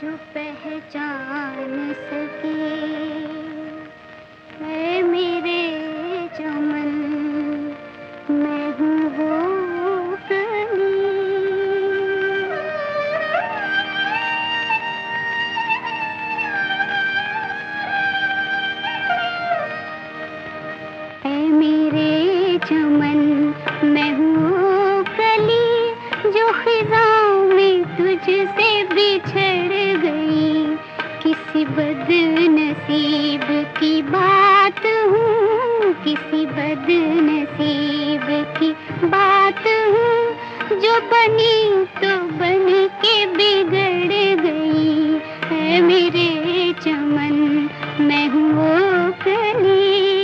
जो पहचान सके है मेरे चमन, मैं हूँ वो कली। है मेरे चमन, मैं हूँ वो कली जो खिज़ां में तुझसे बिछड़ गई। किसी बदनसीब की बात हूँ, किसी बदनसीब की बात हूँ, जो बनी तो बन के बिगड़ गई। है मेरे चमन, मैं हूँ वो कली।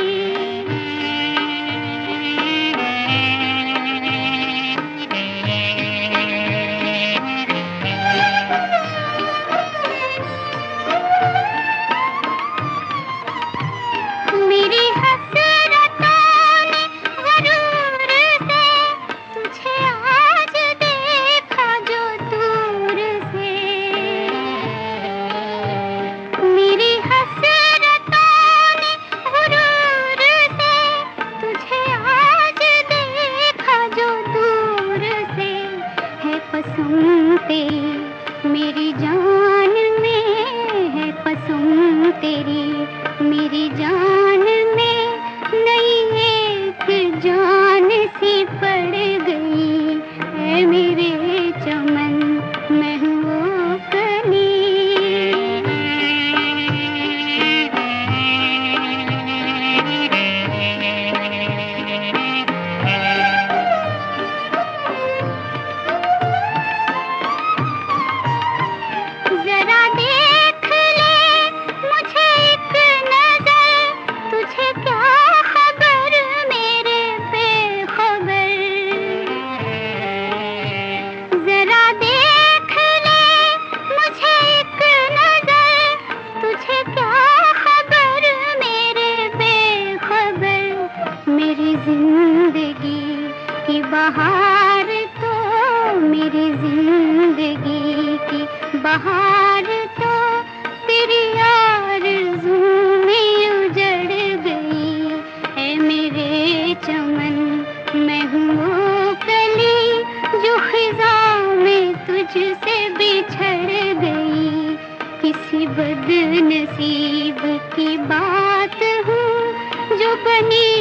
मेरी हसरतों ने ग़रूर से तुझे आज देखा जो दूर से। मेरी हसरतों ने ग़रूर से तुझे आज देखा जो दूर से। है कसम तेरी मेरी जान में, है कसम तेरी मेरी जान में, नई एक जान सी पड़ गई। है मेरे चमन, मैं हूँ वो कली। जरा देख ले मुझे एक नजर, तुझे क्या खबर मेरे बेखबर। जरा देख ले मुझे एक नजर, तुझे क्या खबर मेरे बेखबर। मेरी जिंदगी की बहार तो, मेरी जिंदगी की बहार तो तेरी आरज़ू में उजड़ गई। है मेरे चमन, मैं हूँ वो कली जो खिज़ां में तुझसे बिछड़ गई। किसी बदनसीब की बात हूँ, जो बनी